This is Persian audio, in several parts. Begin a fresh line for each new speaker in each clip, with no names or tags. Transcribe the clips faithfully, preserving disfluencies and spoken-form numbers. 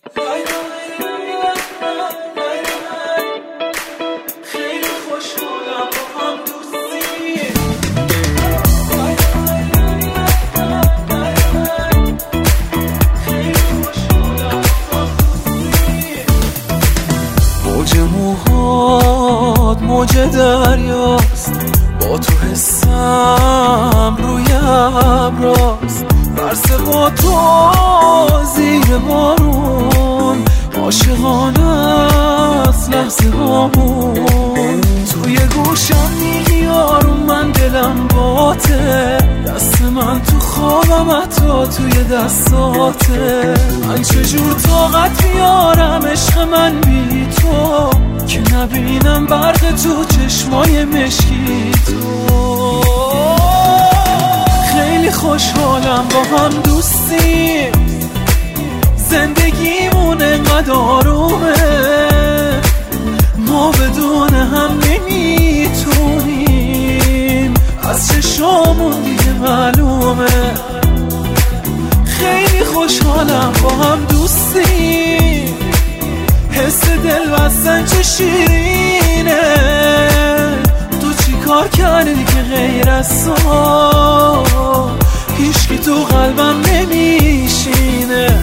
خیلی خوشحالم با هم دوستی. موج موهات موج دریاست، با تو حسم روی ابراست. برس با تو زیر بارون، عاشقانه است لحظه هامون. توی گوشم میگی آروم من دلم باته، دست من تو خوابم حتی توی دستاته. من چجور طاقت بیارم عشق من بی تو، که نبینم برق تو چشمای مشکی تو. خیلی خوشحالم با هم دوستی، زندگیمون انقدر آرومه. ما بدون هم نمیتونیم، از چشامون دیگه معلومه. خیلی خوشحالم با هم دوستی، حس دل بستن چه شیرینه. تو چی کار کردی که غیر از تو هیچکی تو قلبم نمیشینه.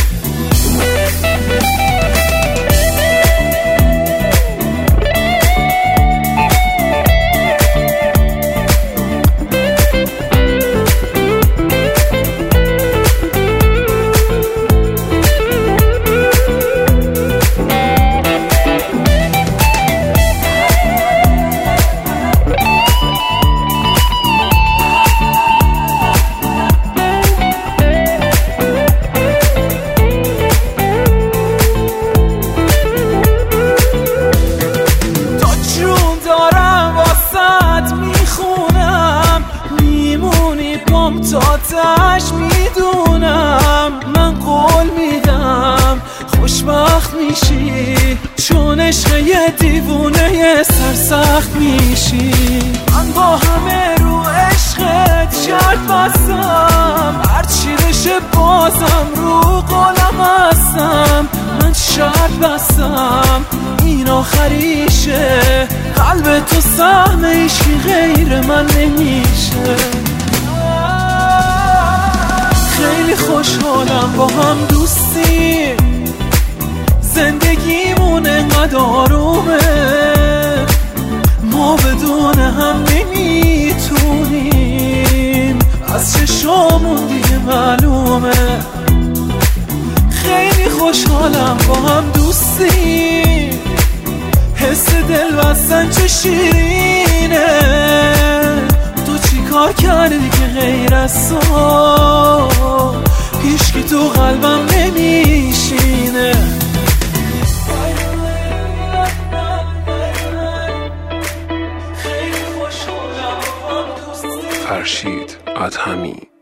تاتش میدونم، من قول میدم خوشبخت میشی، چون عشق یه دیوونه یه سرسخت میشی. من با همه رو عشقت شرط بستم، هرچی بشه بازم رو قولم هستم. من شرط بستم این آخریشه، قلب تو سهم عشقی غیر من نمیشه. خیلی خوشحالم با هم دوستی، زندگیمون انقدر آرومه. ما بدون هم نمیتونیم، از چشامون دیگه معلومه. خیلی خوشحالم با هم دوستی، حس دل بستن چه شیرینه. تو چی کار کردی که غیر از تو هیچکی تو قلبم نمیشینه.
فرشید ادهمی.